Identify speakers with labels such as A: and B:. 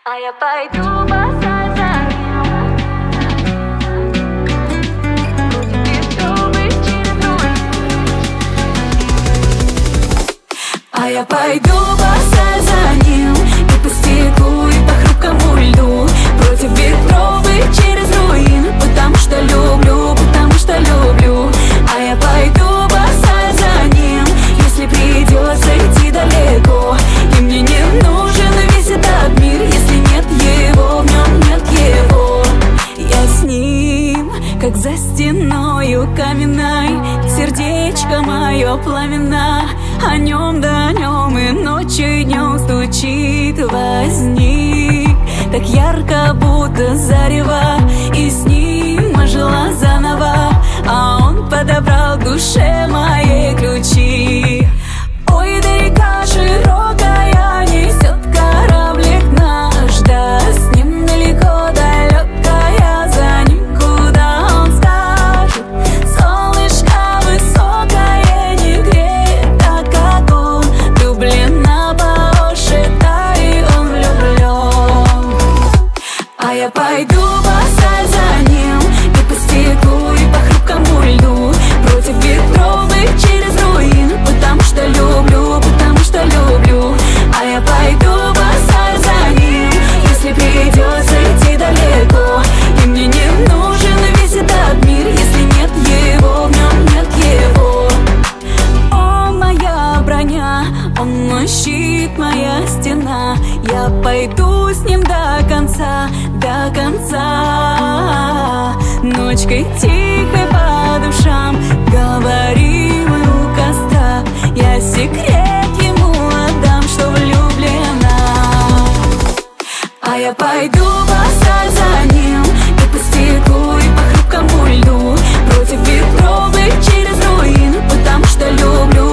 A: А я пойду босая за ним, против ветровых чередой. А я пойду босая за ним, и по стеклу, и по хрупкому льду, против ветровых через руины, потому что люблю, потому что люблю. А я пойду босая за ним, если придется идти далеко, и мне не нужен весь этот мир, если нет его, в нем нет его. Я с ним, как за стеною каменной, сердечко мое пламенно, о нем да о нем и ночью и днем стучит возник, так ярко, будто зарево, и с ним ожила заново, а он подобрал душе моей ключи. Ой, да река широкая несет кораблик наш, да с ним далеко далекая, за ним куда он скажет. Солнышко высокое не греет, так как он влюблена по уши, да и он влюблен. А я пойду босая за ним, и по стеклу, и по хрупкому льду, против ветровых через руины, потому что люблю, потому что люблю. А я пойду босая за ним, если придется идти далеко, и мне не нужен весь этот мир, если нет его, в нем нет его. Он моя броня, он мой щит, моя стена, я пойду с ним до конца, до конца. Ночкой тихой по душам говорим мы у костра, я секрет ему отдам, что влюблена. А я пойду босая за ним, и по стеклу, и по хрупкому льду, против ветровых через руины, потому что люблю,